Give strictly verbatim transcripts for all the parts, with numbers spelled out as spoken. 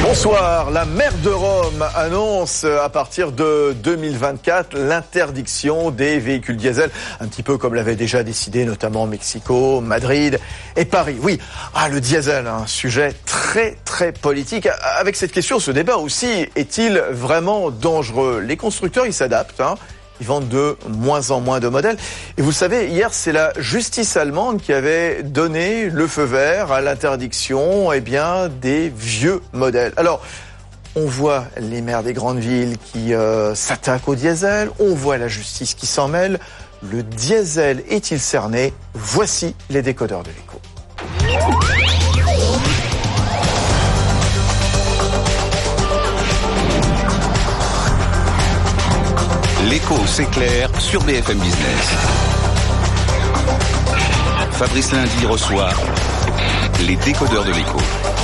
Bonsoir. La maire de Rome annonce à partir de deux mille vingt-quatre l'interdiction des véhicules diesel, un petit peu comme l'avait déjà décidé notamment Mexico, Madrid et Paris. Oui, ah, le diesel, un sujet très très politique. Avec cette question, ce débat aussi, est-il vraiment dangereux ? Les constructeurs, ils s'adaptent, hein. Ils vendent de moins en moins de modèles. Et vous le savez, hier, c'est la justice allemande qui avait donné le feu vert à l'interdiction, eh bien, des vieux modèles. Alors, on voit les maires des grandes villes qui euh, s'attaquent au diesel. On voit la justice qui s'en mêle. Le diesel est-il cerné ? Voici les décodeurs de l'écho. L'écho s'éclaire sur B F M Business. Fabrice Lundi reçoit les décodeurs de l'écho.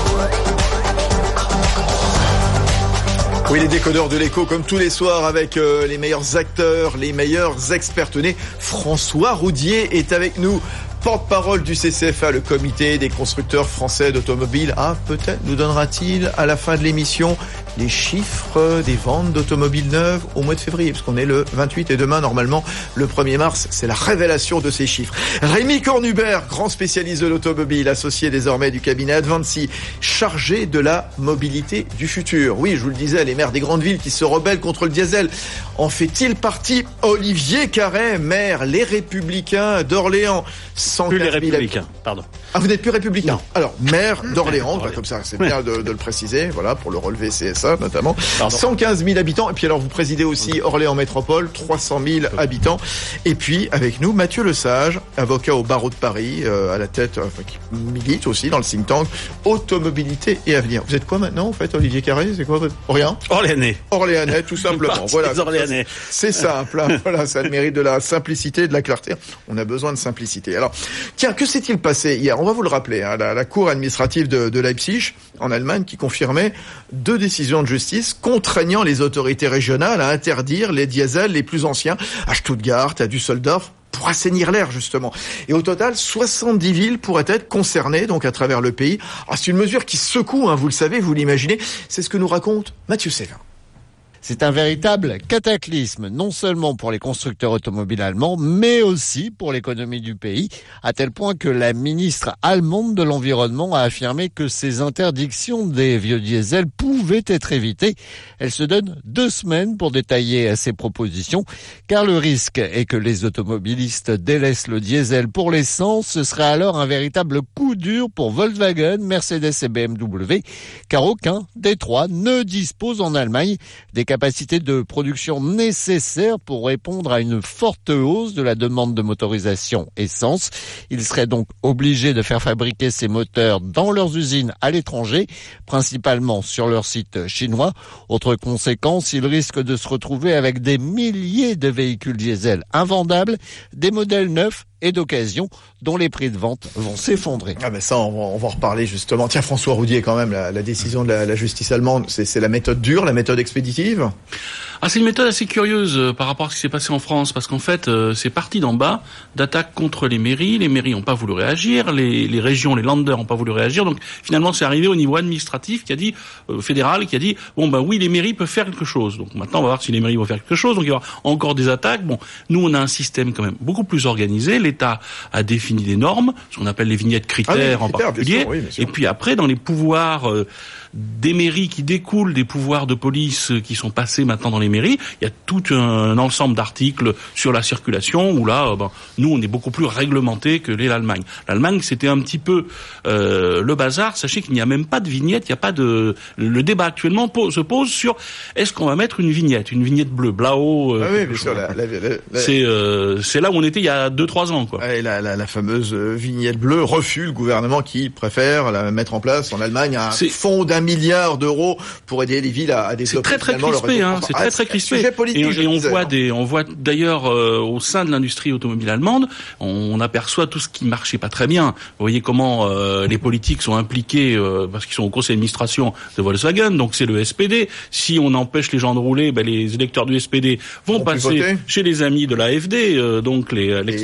Oui, les décodeurs de l'écho, comme tous les soirs, avec euh, les meilleurs acteurs, les meilleurs experts. Tenez, François Roudier est avec nous, porte-parole du C C F A, le comité des constructeurs français d'automobiles. Ah, peut-être nous donnera-t-il à la fin de l'émission les chiffres des ventes d'automobiles neuves au mois de février, parce qu'on est le vingt-huit et demain, normalement, le premier mars, c'est la révélation de ces chiffres. Rémi Cornubert, grand spécialiste de l'automobile, associé désormais du cabinet Advancy, chargé de la mobilité du futur. Oui, je vous le disais, les maires des grandes villes qui se rebellent contre le diesel. En fait-il partie Olivier Carré, maire Les Républicains d'Orléans. Plus les Républicains, pardon. Ah, vous n'êtes plus républicain. Non. Alors, maire d'Orléans, bah, comme ça, c'est bien de, de le préciser, voilà, pour le relevé C S A notamment. Pardon. cent quinze mille habitants. Et puis alors, vous présidez aussi Orléans Métropole, trois cent mille habitants. Et puis, avec nous, Mathieu Lesage, avocat au barreau de Paris, euh, à la tête, enfin, qui milite aussi dans le think tank Automobilité et Avenir. Vous êtes quoi maintenant, en fait, Olivier Carré? C'est quoi votre... Rien? Orléanais. Orléanais, tout simplement. Voilà. Orléanais. C'est simple, hein. Voilà, ça mérite de la simplicité, de la clarté. On a besoin de simplicité. Alors, tiens, que s'est-il passé hier? On va vous le rappeler, hein, la, la cour administrative de, de Leipzig, en Allemagne, qui confirmait deux décisions de justice contraignant les autorités régionales à interdire les diesels les plus anciens à Stuttgart, à Düsseldorf, pour assainir l'air, justement. Et au total, soixante-dix villes pourraient être concernées, donc à travers le pays. Ah, c'est une mesure qui secoue, hein, vous le savez, vous l'imaginez. C'est ce que nous raconte Mathieu Sévin. C'est un véritable cataclysme, non seulement pour les constructeurs automobiles allemands, mais aussi pour l'économie du pays, à tel point que la ministre allemande de l'Environnement a affirmé que ces interdictions des vieux diesels pouvaient être évitées. Elle se donne deux semaines pour détailler ses propositions, car le risque est que les automobilistes délaissent le diesel pour l'essence. Ce serait alors un véritable coup dur pour Volkswagen, Mercedes et B M W, car aucun des trois ne dispose en Allemagne des capacité de production nécessaire pour répondre à une forte hausse de la demande de motorisation essence. Ils seraient donc obligés de faire fabriquer ces moteurs dans leurs usines à l'étranger, principalement sur leur site chinois. Autre conséquence, ils risquent de se retrouver avec des milliers de véhicules diesel invendables, des modèles neufs et d'occasion dont les prix de vente vont s'effondrer. Ah ben ça, on va, on va en reparler justement. Tiens, François Roudier, quand même, la, la décision de la, la justice allemande, c'est, c'est la méthode dure, la méthode expéditive ? Ah, c'est une méthode assez curieuse euh, par rapport à ce qui s'est passé en France, parce qu'en fait, euh, c'est parti d'en bas, d'attaques contre les mairies. Les mairies n'ont pas voulu réagir, les, les régions, les Länder n'ont pas voulu réagir. Donc finalement, c'est arrivé au niveau administratif, qui a dit euh, fédéral, qui a dit bon ben oui, les mairies peuvent faire quelque chose. Donc maintenant, on va voir si les mairies vont faire quelque chose. Donc il y aura encore des attaques. Bon, nous, on a un système quand même beaucoup plus organisé. L'État a défini des normes, ce qu'on appelle les vignettes critères, ah oui, en critères, particulier. Bien sûr, oui, bien sûr. Et puis après, dans les pouvoirs euh, des mairies qui découlent des pouvoirs de police qui sont passés maintenant dans les mairies, il y a tout un ensemble d'articles sur la circulation où là, euh, ben, nous, on est beaucoup plus réglementé que l'Allemagne. L'Allemagne, c'était un petit peu euh, le bazar. Sachez qu'il n'y a même pas de vignette, il n'y a pas de... Le débat actuellement pose, se pose sur est-ce qu'on va mettre une vignette, une vignette bleue, blau. Euh, ah oui, bien sûr. La, la, la, la... C'est, euh, c'est là où on était il y a deux trois ans, quoi. Et la, la, la fameuse vignette bleue refuse le gouvernement qui préfère la mettre en place en Allemagne un c'est... fonds d'un milliard d'euros pour aider les villes à, à développer. C'est très très crispé, hein. C'est très très crispé. Et, et on disais, voit hein. des, on voit d'ailleurs euh, au sein de l'industrie automobile allemande, on, on aperçoit tout ce qui marchait pas très bien. Vous voyez comment euh, les politiques sont impliqués euh, parce qu'ils sont au conseil d'administration de Volkswagen, donc c'est le S P D. Si on empêche les gens de rouler, ben les électeurs du S P D vont on passer chez les amis de l'A F D, euh, donc les, l'extrême droite allemande.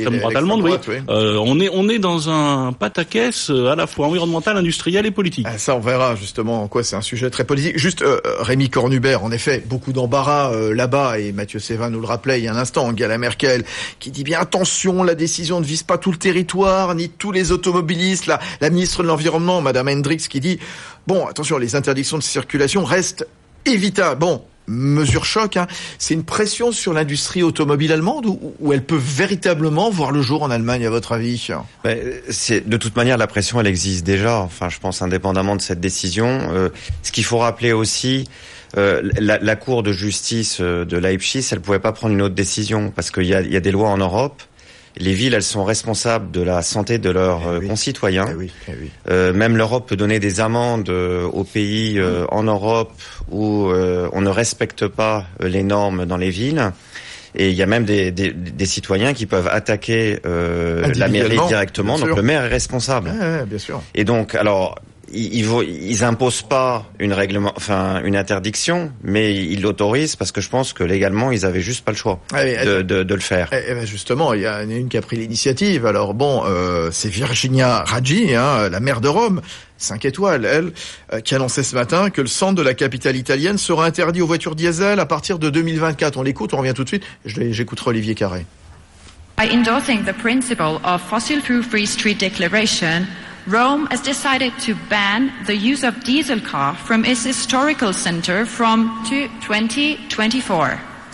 allemande, droite, oui. oui. Euh, on est on est dans un pataquès à la fois environnemental, industriel et politique. Ah, ça, on verra justement en quoi c'est un sujet très politique. Juste, euh, Rémi Cornubert, en effet, beaucoup d'embarras euh, là-bas, et Mathieu Sévin nous le rappelait il y a un instant, Angela Merkel, qui dit bien attention, la décision ne vise pas tout le territoire, ni tous les automobilistes. La, la ministre de l'Environnement, Madame Hendricks, qui dit bon, attention, les interdictions de circulation restent évitables. Bon. Mesure choc, hein. C'est une pression sur l'industrie automobile allemande ou, ou elle peut véritablement voir le jour en Allemagne, à votre avis? Ben, c'est, de toute manière, la pression, elle existe déjà. Enfin, je pense, indépendamment de cette décision. Euh, ce qu'il faut rappeler aussi, euh, la, la Cour de justice de Leipzig, elle pouvait pas prendre une autre décision parce qu'il y a, il y a des lois en Europe. Les villes, elles sont responsables de la santé de leurs eh oui. concitoyens. Eh oui, eh oui. Euh, même l'Europe peut donner des amendes euh, aux pays euh, en Europe où euh, on ne respecte pas euh, les normes dans les villes. Et il y a même des, des, des citoyens qui peuvent attaquer euh, la mairie directement. Donc le maire est responsable. Eh, eh, bien sûr. Et donc, alors. Ils, ils, ils imposent pas une règlement, enfin une interdiction, mais ils l'autorisent parce que je pense que légalement ils avaient juste pas le choix ah oui, de, de, de le faire. Et, et justement, il y a une qui a pris l'initiative. Alors bon, euh, c'est Virginia Raggi, hein, la maire de Rome, cinq étoiles, elle, euh, qui annonçait ce matin que le centre de la capitale italienne sera interdit aux voitures diesel à partir de deux mille vingt-quatre. On l'écoute, on revient tout de suite. Je, j'écouterai Olivier Carré. By endorsing the principle of fossil fuel-free street declaration, Rome has decided to ban the use of diesel car from its historical center from twenty twenty-four.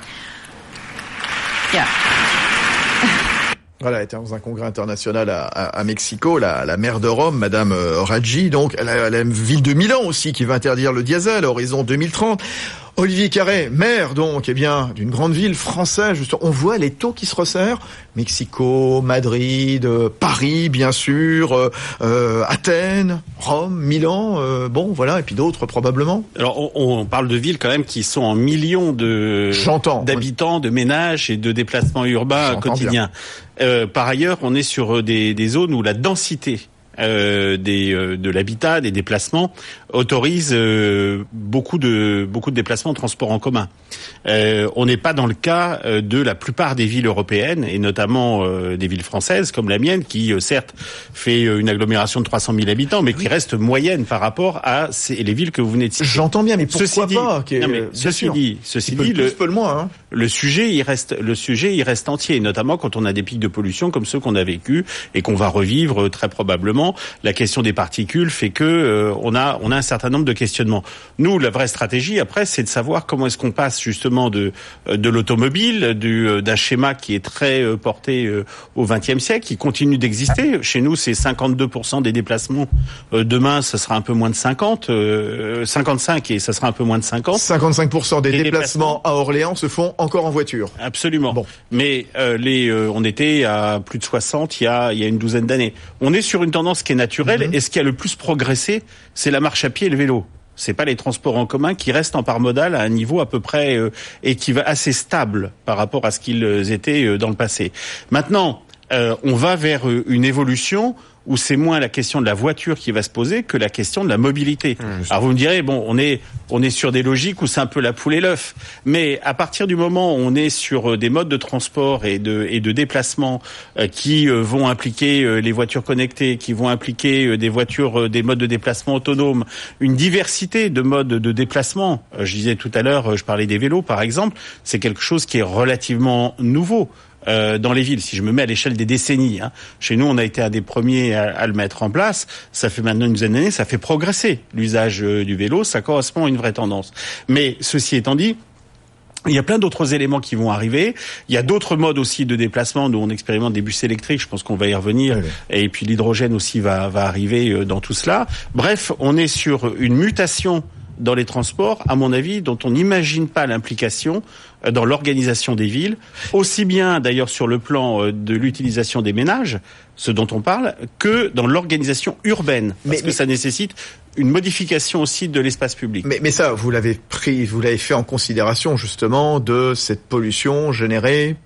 Yeah. Voilà, elle était dans un congrès international à, à, à Mexico, la, la maire de Rome, Madame Raggi, donc la, la ville de Milan aussi, qui va interdire le diesel à horizon deux mille trente. Olivier Carré, maire donc, eh bien, d'une grande ville française, justement, on voit les taux qui se resserrent. Mexico, Madrid, euh, Paris, bien sûr, euh, euh, Athènes, Rome, Milan, euh, bon, voilà, et puis d'autres probablement. Alors, on, on parle de villes quand même qui sont en millions de J'entends, d'habitants, oui. de ménages et de déplacements urbains J'entends quotidiens. Euh, par ailleurs, on est sur des, des zones où la densité Euh, des euh, de l'habitat, des déplacements autorise euh, beaucoup de beaucoup de déplacements en transport en commun. Euh, on n'est pas dans le cas euh, de la plupart des villes européennes et notamment euh, des villes françaises comme la mienne qui euh, certes fait euh, une agglomération de trois cent mille habitants mais oui. qui reste moyenne par rapport à ces, les villes que vous venez de citer. J'entends bien, mais pourquoi ceci pas dit, non, mais euh, Ceci sûr. dit, ceci dit, le, le, le, moins, hein. le sujet il reste le sujet il reste entier, notamment quand on a des pics de pollution comme ceux qu'on a vécu et qu'on va revivre euh, très probablement. La question des particules fait que euh, on a on a un certain nombre de questionnements. Nous, la vraie stratégie après, c'est de savoir comment est-ce qu'on passe justement de de l'automobile, du d'un schéma qui est très euh, porté euh, au vingtième siècle, qui continue d'exister. Chez nous, c'est cinquante-deux pour cent des déplacements. Euh, demain, ça sera un peu moins de cinquante, euh, cinquante-cinq et ça sera un peu moins de cinquante. cinquante-cinq pour cent des déplacements, déplacements à Orléans se font encore en voiture. Absolument. Bon. Mais euh, les euh, on était à plus de soixante il y a il y a une douzaine d'années. On est sur une tendance qui est naturelle. Mmh. Et ce qui a le plus progressé, c'est la marche à pied et le vélo. C'est pas les transports en commun qui restent en part modale à un niveau à peu près euh, équivalent, assez stable par rapport à ce qu'ils étaient euh, dans le passé. Maintenant, euh, on va vers euh, une évolution où c'est moins la question de la voiture qui va se poser que la question de la mobilité. Mmh, Alors vous me direz, bon, on est on est sur des logiques où c'est un peu la poule et l'œuf, mais à partir du moment où on est sur des modes de transport et de et de déplacement euh, qui euh, vont impliquer euh, les voitures connectées, qui vont impliquer euh, des voitures, euh, des modes de déplacement autonomes, une diversité de modes de déplacement. Euh, je disais tout à l'heure, euh, je parlais des vélos par exemple, c'est quelque chose qui est relativement nouveau. Euh, dans les villes, si je me mets à l'échelle des décennies, hein. Chez nous, on a été un des premiers à, à le mettre en place. Ça fait maintenant une dizaine d'années, ça fait progresser l'usage euh, du vélo. Ça correspond à une vraie tendance. Mais ceci étant dit, il y a plein d'autres éléments qui vont arriver. Il y a d'autres modes aussi de déplacement. Nous, on expérimente des bus électriques. Je pense qu'on va y revenir. Oui, oui. Et puis l'hydrogène aussi va, va arriver dans tout cela. Bref, on est sur une mutation dans les transports, à mon avis, dont on n'imagine pas l'implication dans l'organisation des villes, aussi bien d'ailleurs sur le plan de l'utilisation des ménages, ce dont on parle, que dans l'organisation urbaine, parce mais, que mais... ça nécessite une modification aussi de l'espace public. Mais, mais ça, vous l'avez pris, vous l'avez fait en considération justement de cette pollution générée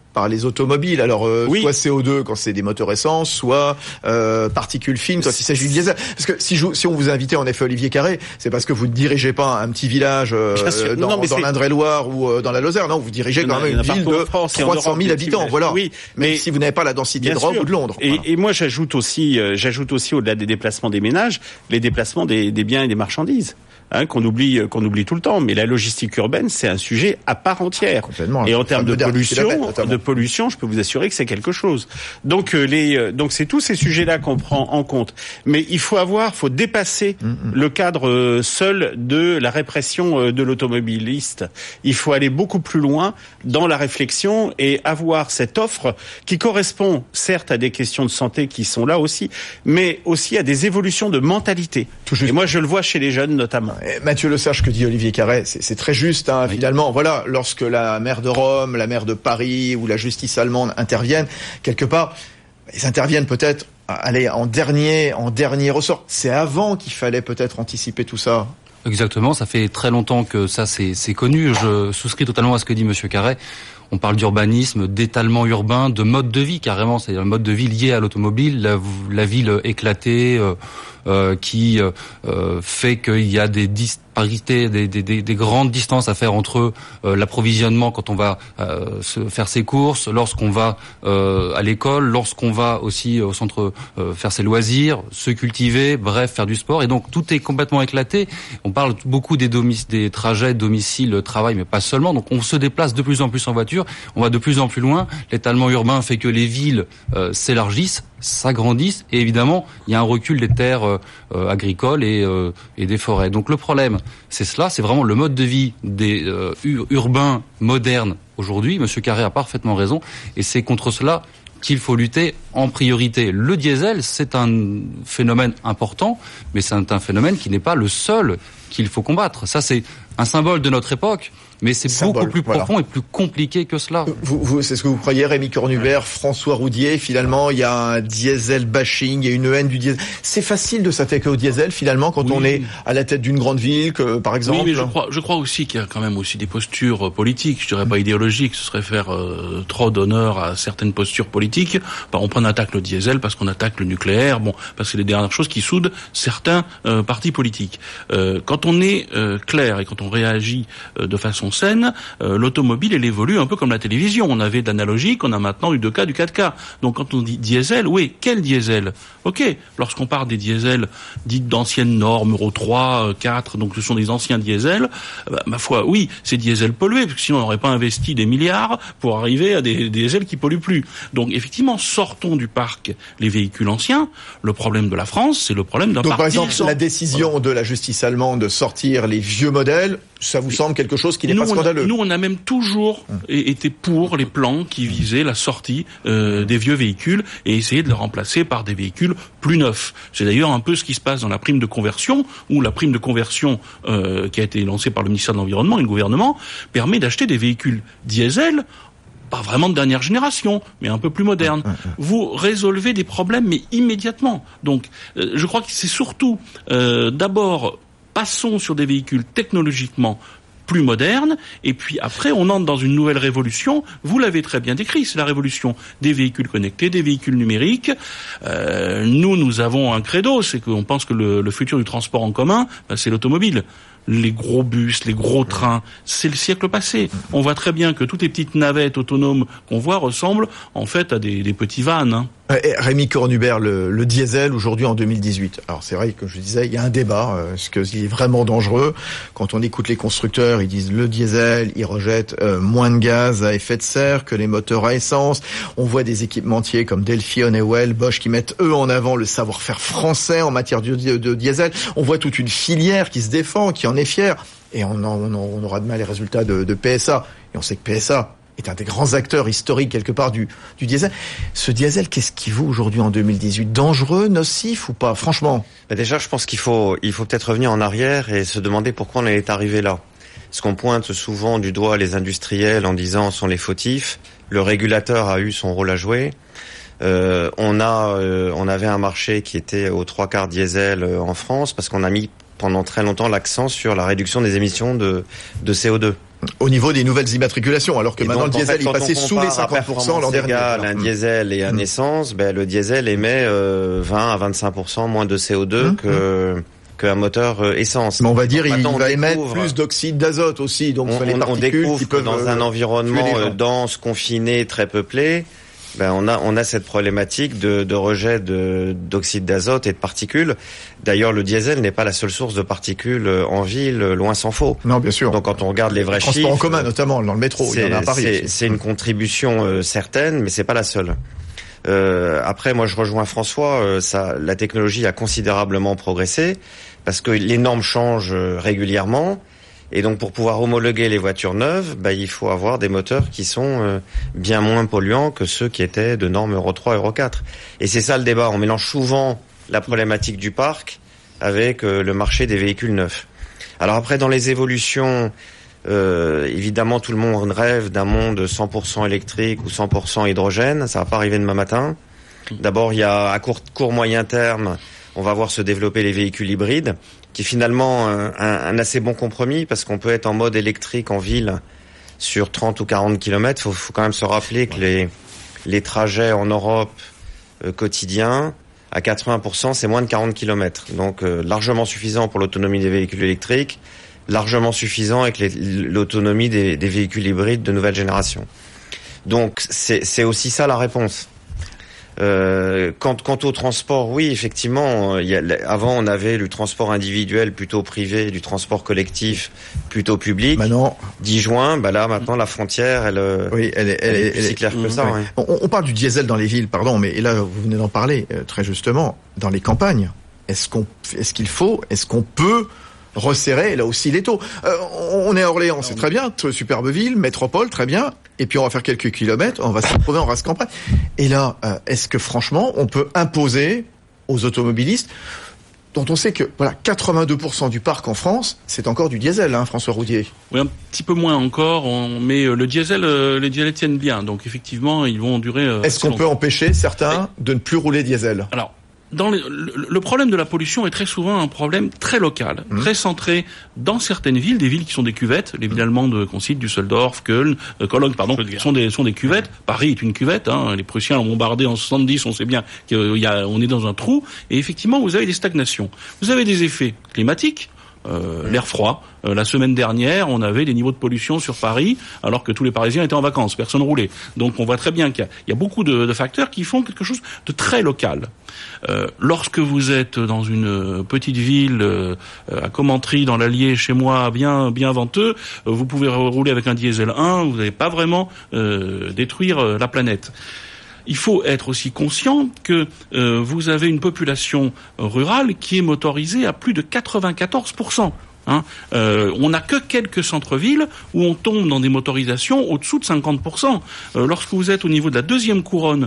par les automobiles. Alors, euh, oui. soit C O deux quand c'est des moteurs essence, soit euh, particules fines quand il s'agit du diesel. Parce que si, je, si on vous a invité en effet Olivier Carré, c'est parce que vous ne dirigez pas un petit village euh, dans, non, dans l'Indre-et-Loire ou euh, dans la Lozère. Non, vous dirigez quand même une ville de trois cent mille habitants. Voilà. Oui, mais, mais si vous n'avez pas la densité de Rome ou de Londres. Et, voilà. et moi, j'ajoute aussi, euh, j'ajoute aussi au-delà des déplacements des ménages, les déplacements des, des biens et des marchandises. Hein, qu'on oublie, qu'on oublie tout le temps. Mais la logistique urbaine, c'est un sujet à part entière. Complètement. Et en termes de pollution, de pollution, je peux vous assurer que c'est quelque chose. Donc euh, les, euh, donc c'est tous ces sujets-là qu'on prend en compte. Mais il faut avoir, faut dépasser mm-hmm. le cadre euh, seul de la répression euh, de l'automobiliste. Il faut aller beaucoup plus loin dans la réflexion et avoir cette offre qui correspond certes à des questions de santé qui sont là aussi, mais aussi à des évolutions de mentalité. Et moi, je le vois chez les jeunes notamment. Mathieu Lesage, que dit Olivier Carré, c'est, c'est très juste. Hein, oui. Finalement, voilà, lorsque la maire de Rome, la maire de Paris ou la justice allemande interviennent, quelque part, ils interviennent peut-être, allez, en dernier, en dernier ressort. C'est avant qu'il fallait peut-être anticiper tout ça. Exactement, ça fait très longtemps que ça c'est, c'est connu. Je souscris totalement à ce que dit Monsieur Carré. On parle d'urbanisme, d'étalement urbain, de mode de vie carrément, c'est-à-dire le mode de vie lié à l'automobile, la, la ville éclatée euh, euh, qui euh, fait qu'il y a des disparités, des, des, des, des grandes distances à faire entre euh, l'approvisionnement quand on va euh, se faire ses courses, lorsqu'on va euh, à l'école, lorsqu'on va aussi au centre euh, faire ses loisirs, se cultiver, bref, faire du sport. Et donc tout est complètement éclaté. On parle beaucoup des, domic- des trajets domicile-travail, mais pas seulement. Donc on se déplace de plus en plus en voiture. On va de plus en plus loin. L'étalement urbain fait que les villes euh, s'élargissent, s'agrandissent, et évidemment, il y a un recul des terres euh, euh, agricoles et, euh, et des forêts. Donc le problème, c'est cela, c'est vraiment le mode de vie des euh, ur- urbains modernes aujourd'hui. Monsieur Carré a parfaitement raison, et c'est contre cela qu'il faut lutter en priorité. Le diesel, c'est un phénomène important, mais c'est un phénomène qui n'est pas le seul qu'il faut combattre. Ça, c'est un symbole de notre époque, mais c'est symbole, beaucoup plus voilà. profond et plus compliqué que cela. Vous, vous, c'est ce que vous croyez, Rémi Cornubert, François Roudier. Finalement, il y a un diesel bashing, il y a une haine du diesel. C'est facile de s'attaquer au diesel, finalement, quand oui. on est à la tête d'une grande ville, que, par exemple. Oui, mais je crois, je crois aussi qu'il y a quand même aussi des postures politiques, je dirais pas idéologiques, ce serait faire euh, trop d'honneur à certaines postures politiques. Bah, on prend, on attaque le diesel parce qu'on attaque le nucléaire, bon, parce que c'est les dernières choses qui soudent certains euh, partis politiques. Euh, quand on est euh, clair et quand on réagit euh, de façon saine, euh, l'automobile, elle évolue un peu comme la télévision. On avait de l'analogique, on a maintenant du deux K, du quatre K. Donc quand on dit diesel, oui, quel diesel ? Ok, lorsqu'on parle des diesels dites d'anciennes normes, Euro trois, quatre, donc ce sont des anciens diesels, bah, ma foi, oui, c'est diesel pollué, parce que sinon on n'aurait pas investi des milliards pour arriver à des, des diesels qui polluent plus. Donc effectivement, sortons du parc les véhicules anciens. Le problème de la France, c'est le problème d'un donc, parc par exemple, vieillissant. La décision voilà. de la justice allemande de sortir les vieux modèles, ça vous semble quelque chose qui n'est nous, pas scandaleux ? On a, nous, on a même toujours hum. été pour les plans qui visaient la sortie euh, des vieux véhicules et essayer de les remplacer par des véhicules plus neufs. C'est d'ailleurs un peu ce qui se passe dans la prime de conversion, où la prime de conversion euh, qui a été lancée par le ministère de l'Environnement et le gouvernement permet d'acheter des véhicules diesel, pas vraiment de dernière génération, mais un peu plus moderne. Vous résolvez des problèmes, mais immédiatement. Donc, euh, je crois que c'est surtout, euh, d'abord, passons sur des véhicules technologiquement plus modernes, et puis après, on entre dans une nouvelle révolution. Vous l'avez très bien décrit, c'est la révolution des véhicules connectés, des véhicules numériques. Euh, nous, nous avons un credo, c'est qu'on pense que le, le futur du transport en commun, ben, c'est l'automobile. Les gros bus, les gros trains, c'est le siècle passé. On voit très bien que toutes les petites navettes autonomes qu'on voit ressemblent en fait à des, des petits vannes. Hein. Et Rémi Cornubert, le, le diesel aujourd'hui en deux mille dix-huit. Alors c'est vrai que je disais, il y a un débat. Euh, est-ce qu'il est vraiment dangereux ? Quand on écoute les constructeurs, ils disent le diesel, il rejette euh, moins de gaz à effet de serre que les moteurs à essence. On voit des équipementiers comme Delphi, Honeywell, Bosch qui mettent eux en avant le savoir-faire français en matière de, de, de diesel. On voit toute une filière qui se défend, qui en est fière. Et on, en, on, en, on aura demain les résultats de, de P S A. Et on sait que P S A est un des grands acteurs historiques quelque part du, du diesel. Ce diesel, qu'est-ce qu'il vaut aujourd'hui en deux mille dix-huit ? Dangereux, nocif ou pas ? Franchement. Bah déjà, je pense qu'il faut, il faut peut-être revenir en arrière et se demander pourquoi on est arrivé là. Parce qu'on pointe souvent du doigt les industriels en disant sont les fautifs. Le régulateur a eu son rôle à jouer. Euh, on a, euh, on avait un marché qui était aux trois quarts diesel en France parce qu'on a mis pendant très longtemps l'accent sur la réduction des émissions de, de C O deux. Au niveau des nouvelles immatriculations, alors que et maintenant donc, le diesel en fait, est passé sous les cinquante pour cent l'an dernier. Un diesel et un mmh. essence, ben, le diesel émet euh, vingt à vingt-cinq pour cent moins de C O deux mmh. que qu'un moteur euh, essence. Mais on va dire donc, il va découvre, émettre plus d'oxyde d'azote aussi, donc on, les particules on découvre qui peuvent que dans un environnement euh, dense, confiné, très peuplé, ben on a on a cette problématique de, de rejet de d'oxyde d'azote et de particules. D'ailleurs, le diesel n'est pas la seule source de particules en ville, loin s'en faut. Non, bien sûr. Donc quand on regarde les vrais les transports chiffres, en commun notamment dans le métro, il y en a à Paris. C'est, c'est une contribution euh, certaine, mais c'est pas la seule. Euh, après, moi, je rejoins François. Euh, ça, la technologie a considérablement progressé parce que les normes changent régulièrement. Et donc, pour pouvoir homologuer les voitures neuves, bah, il faut avoir des moteurs qui sont euh, bien moins polluants que ceux qui étaient de normes Euro trois, Euro quatre. Et c'est ça le débat. On mélange souvent la problématique du parc avec euh, le marché des véhicules neufs. Alors après, dans les évolutions, euh, évidemment, tout le monde rêve d'un monde cent pour cent électrique ou cent pour cent hydrogène. Ça va pas arriver demain matin. D'abord, il y a à court, court moyen terme, on va voir se développer les véhicules hybrides, qui est finalement un, un assez bon compromis parce qu'on peut être en mode électrique en ville sur trente ou quarante kilomètres. Faut, faut quand même se rappeler que les, les trajets en Europe euh, quotidiens, à quatre-vingts pour cent, c'est moins de quarante kilomètres. Donc euh, largement suffisant pour l'autonomie des véhicules électriques, largement suffisant avec les, l'autonomie des, des véhicules hybrides de nouvelle génération. Donc c'est, c'est aussi ça la réponse. Euh, quant, quant au transport, oui, effectivement, il y a, avant on avait le transport individuel plutôt privé, du transport collectif plutôt public. Maintenant, dix juin, bah là maintenant la frontière, elle, oui, elle est, elle, elle est, elle est plus claire que ça. Oui. Ouais. On, on parle du diesel dans les villes, pardon, mais et là vous venez d'en parler euh, très justement. Dans les campagnes, est-ce qu'on, est-ce qu'il faut, est-ce qu'on peut resserrer là aussi les taux. Euh, on est à Orléans, c'est très bien, superbe ville, métropole, très bien. Et puis on va faire quelques kilomètres, on va se retrouver en race campagne. Et là, euh, est-ce que franchement, on peut imposer aux automobilistes, dont on sait que voilà, quatre-vingt-deux pour cent du parc en France, c'est encore du diesel, hein, François Roudier. Oui, un petit peu moins encore, on, mais le diesel, euh, les diesels tiennent bien, donc effectivement, ils vont durer. Euh, est-ce qu'on longtemps. peut empêcher certains et... de ne plus rouler diesel ? Alors. Dans les, le, le problème de la pollution est très souvent un problème très local, mmh. très centré dans certaines villes, des villes qui sont des cuvettes, les villes allemandes qu'on cite, Düsseldorf, Köln, euh, Cologne, pardon, sont des sont des cuvettes. Paris est une cuvette. Hein, les Prussiens l'ont bombardé en soixante-dix, on sait bien qu'il y a, on est dans un trou. Et effectivement, vous avez des stagnations. Vous avez des effets climatiques. Euh, l'air froid. Euh, la semaine dernière, on avait des niveaux de pollution sur Paris, alors que tous les Parisiens étaient en vacances, personne roulait. Donc on voit très bien qu'il y a, il y a beaucoup de, de facteurs qui font quelque chose de très local. Euh, lorsque vous êtes dans une petite ville, euh, à Commentry, dans l'Allier, chez moi, bien bien venteux, euh, vous pouvez rouler avec un diesel un, vous n'allez pas vraiment euh, détruire euh, la planète. Il faut être aussi conscient que euh, vous avez une population rurale qui est motorisée à plus de quatre-vingt-quatorze pour cent. Hein. Euh, on n'a que quelques centres-villes où on tombe dans des motorisations au-dessous de cinquante pour cent. Euh, lorsque vous êtes au niveau de la deuxième couronne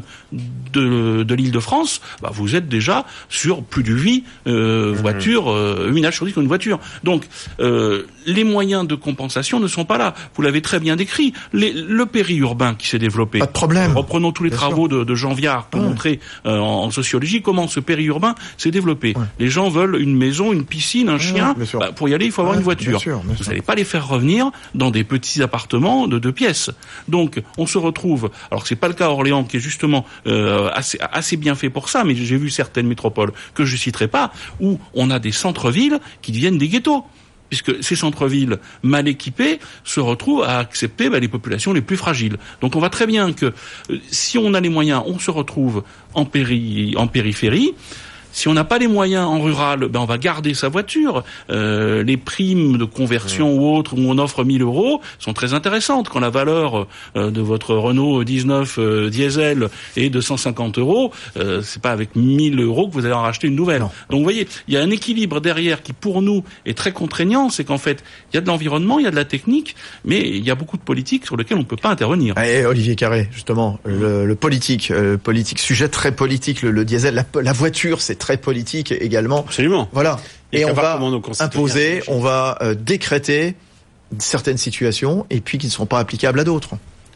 de, de l'Île-de-France, bah, vous êtes déjà sur plus de huit euh, mmh. voitures, euh, huit ménages sur dix qui ont une voiture. Donc, euh, les moyens de compensation ne sont pas là. Vous l'avez très bien décrit. Les, le périurbain qui s'est développé. Pas de problème. Reprenons tous les bien travaux de, de Jean Viard pour ouais. montrer euh, en, en sociologie comment ce périurbain s'est développé. Ouais. Les gens veulent une maison, une piscine, un ouais, chien. Bah, pour y aller, il faut avoir ouais, une voiture. Bien sûr, bien sûr. Vous n'allez pas les faire revenir dans des petits appartements de deux pièces. Donc, on se retrouve. Alors, c'est pas le cas à Orléans, qui est justement euh, assez, assez bien fait pour ça, mais j'ai vu certaines métropoles que je citerai pas, où on a des centres-villes qui deviennent des ghettos. Puisque ces centres-villes mal équipés se retrouvent à accepter bah, les populations les plus fragiles. Donc on voit très bien que euh, si on a les moyens, on se retrouve en, péri- en périphérie. Si on n'a pas les moyens en rural, ben on va garder sa voiture. Euh, les primes de conversion mmh. ou autres où on offre mille euros sont très intéressantes. Quand la valeur euh, de votre Renault dix-neuf euh, diesel est de cent cinquante euros, euh, c'est pas avec mille euros que vous allez en racheter une nouvelle. Non. Donc vous voyez, il y a un équilibre derrière qui pour nous est très contraignant. C'est qu'en fait, il y a de l'environnement, il y a de la technique, mais il y a beaucoup de politique sur lequel on ne peut pas intervenir. Et Olivier Carré, justement, le, le politique, euh, politique, sujet très politique, le, le diesel, la, la voiture, c'est très politique également. Absolument. Voilà. Et, et on va imposer, on va euh, décréter certaines situations et puis qui ne seront pas applicables à d'autres.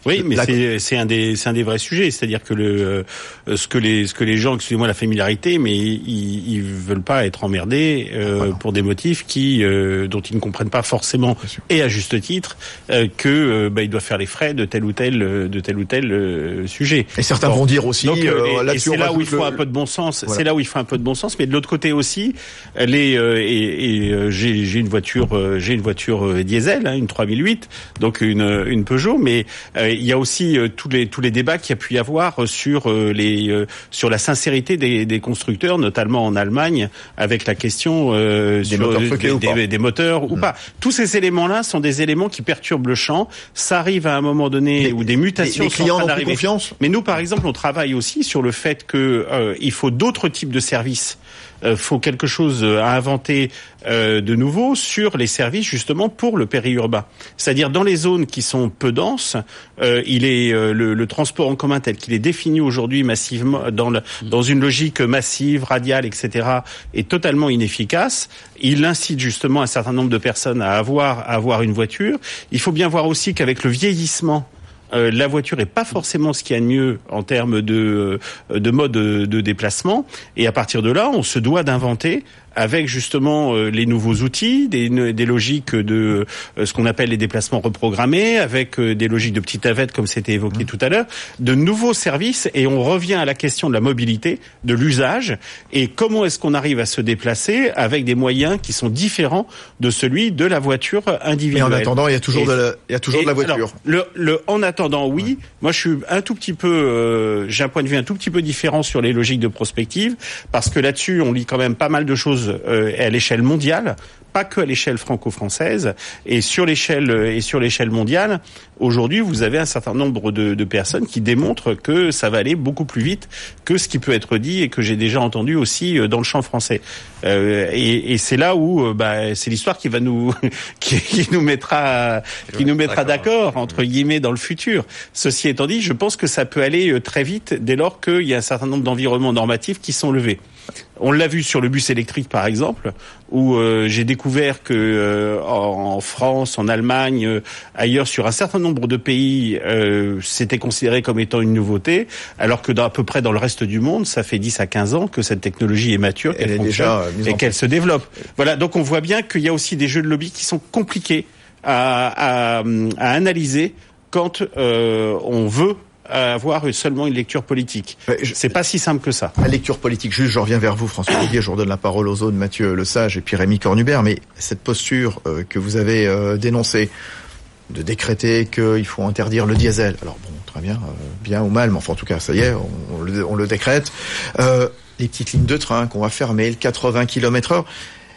Oui, mais la... c'est, c'est un des, c'est un des vrais sujets. C'est-à-dire que le, euh, ce que les, ce que les gens, excusez-moi la familiarité, mais ils, ils veulent pas être emmerdés euh, voilà. pour des motifs qui, euh, dont ils ne comprennent pas forcément, et à juste titre, euh, que euh, bah, ils doivent faire les frais de tel ou tel, de tel ou tel euh, sujet. Et certains bon. vont dire aussi. Donc, euh, et, et c'est là où il faut le... un peu de bon sens. Voilà. C'est là où il faut un peu de bon sens. Mais de l'autre côté aussi, les euh, et, et euh, j'ai, j'ai une voiture, euh, j'ai une voiture euh, diesel, hein, une trois mille huit, donc une, une Peugeot, mais euh, il y a aussi euh, tous les tous les débats qu'il y a pu y avoir sur euh, les euh, sur la sincérité des, des constructeurs, notamment en Allemagne, avec la question euh, des sur moteurs, des, des, des, des moteurs mmh. ou pas. Tous ces éléments-là sont des éléments qui perturbent le champ. Ça arrive à un moment donné les, où des mutations les, les clients sont en train n'ont plus confiance. Mais nous, par exemple, on travaille aussi sur le fait que euh, il faut d'autres types de services. Il euh, faut quelque chose à inventer euh, de nouveau sur les services justement pour le périurbain. C'est-à-dire dans les zones qui sont peu denses, euh, il est euh, le, le transport en commun tel qu'il est défini aujourd'hui massivement dans le, dans une logique massive, radiale, et cetera, est totalement inefficace. Il incite justement un certain nombre de personnes à avoir à avoir une voiture. Il faut bien voir aussi qu'avec le vieillissement, Euh, la voiture est pas forcément ce qu'il y a de mieux en termes de, de mode de, de déplacement. Et à partir de là, on se doit d'inventer avec justement euh, les nouveaux outils, des, des logiques de euh, ce qu'on appelle les déplacements reprogrammés, avec euh, des logiques de petites navettes comme c'était évoqué mmh. tout à l'heure, de nouveaux services. Et on revient à la question de la mobilité, de l'usage, et comment est-ce qu'on arrive à se déplacer avec des moyens qui sont différents de celui de la voiture individuelle. Mais en attendant, il y a toujours, et, de, la, il y a toujours de la voiture. Alors, le, le, en attendant, oui. Ouais. Moi, je suis un tout petit peu, euh, j'ai un point de vue un tout petit peu différent sur les logiques de prospective, parce que là-dessus, on lit quand même pas mal de choses Euh, à l'échelle mondiale, pas que à l'échelle franco-française, et sur l'échelle et sur l'échelle mondiale. Aujourd'hui, vous avez un certain nombre de, de personnes qui démontrent que ça va aller beaucoup plus vite que ce qui peut être dit et que j'ai déjà entendu aussi dans le champ français. Euh, et, et c'est là où, bah, c'est l'histoire qui va nous, qui, qui nous mettra, qui nous mettra d'accord. d'accord entre guillemets dans le futur. Ceci étant dit, je pense que ça peut aller très vite dès lors qu'il y a un certain nombre d'environnements normatifs qui sont levés. On l'a vu sur le bus électrique, par exemple, où euh, j'ai découvert que euh, en France, en Allemagne, euh, ailleurs, sur un certain nombre de pays, euh, c'était considéré comme étant une nouveauté, alors que dans, à peu près dans le reste du monde, ça fait dix à quinze ans que cette technologie est mature, qu'elle Elle fonctionne est déjà, euh, et qu'elle se développe. Voilà, donc on voit bien qu'il y a aussi des jeux de lobby qui sont compliqués à, à, à analyser quand euh, on veut à avoir seulement une lecture politique. Je, c'est pas si simple que ça. La lecture politique, juste, je reviens vers vous, François Didier, je redonne la parole aux autres, Mathieu Lesage et puis Rémi Cornubert, mais cette posture euh, que vous avez euh, dénoncée, de décréter qu'il faut interdire le diesel, alors bon, très bien, euh, bien ou mal, mais enfin en tout cas, ça y est, on, on, le, on le décrète, euh, les petites lignes de train qu'on va fermer, le quatre-vingts kilomètres heure,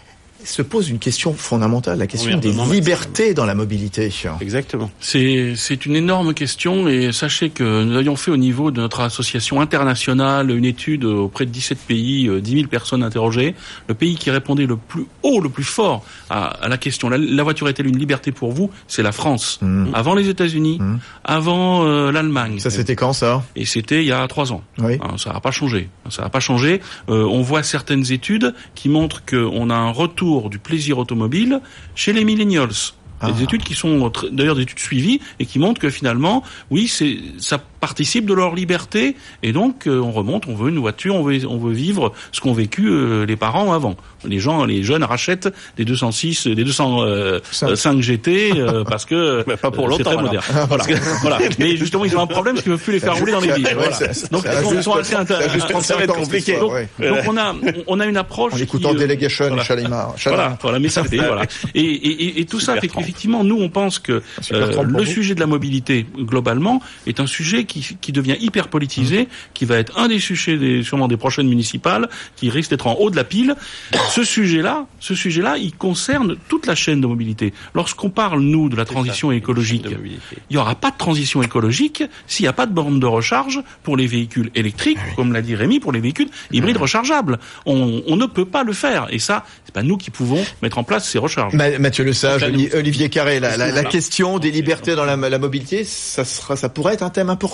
se pose une question fondamentale, la question des libertés dans la mobilité. Exactement. C'est, c'est une énorme question, et sachez que nous avions fait au niveau de notre association internationale une étude auprès de dix-sept pays, dix mille personnes interrogées. Le pays qui répondait le plus haut, le plus fort à, à la question, la, la voiture est-elle une liberté pour vous? C'est la France. Mmh. Avant les États-Unis, mmh. avant euh, l'Allemagne. Ça, c'était quand, ça? Et c'était il y a trois ans. Oui. Alors, ça n'a pas changé. Ça n'a pas changé. Euh, on voit certaines études qui montrent qu'on a un retour du plaisir automobile chez les millennials. Ah. Des études qui sont d'ailleurs des études suivies et qui montrent que finalement, oui, c'est ça participe de leur liberté, et donc euh, on remonte, on veut une voiture, on veut on veut vivre ce qu'ont vécu euh, les parents avant. Les gens, les jeunes rachètent des deux cent six, des deux cent cinq G T euh, parce que bah, pas pour euh, c'est longtemps, très moderne. Voilà. Que, voilà. Mais justement, ils ont un problème parce qu'ils ne peuvent plus les faire rouler dans les villes. Voilà. Donc ils sont assez intéressants. Ça va être compliqué. Donc, ouais. donc on a on a une approche en écoutant qui, Delegation voilà. et Chalimar. Voilà, voilà, mais ça fait voilà. Et, et, et tout ça fait qu'effectivement, nous on pense que euh, le sujet de la mobilité globalement est un sujet qui qui devient hyper politisé, mmh. qui va être un des sujets des, sûrement des prochaines municipales, qui risque d'être en haut de la pile. Ce sujet-là, ce sujet-là, il concerne toute la chaîne de mobilité. Lorsqu'on parle, nous, de la C'est transition ça, écologique, il n'y aura pas de transition écologique s'il n'y a pas de borne de recharge pour les véhicules électriques, oui. comme l'a dit Rémi, pour les véhicules hybrides oui. rechargeables. On, on ne peut pas le faire. Et ça, c'est pas nous qui pouvons mettre en place ces recharges. Ma, Mathieu Lesage, Olivier Carré, la, la, la question des libertés dans la, la mobilité, ça sera, ça pourrait être un thème important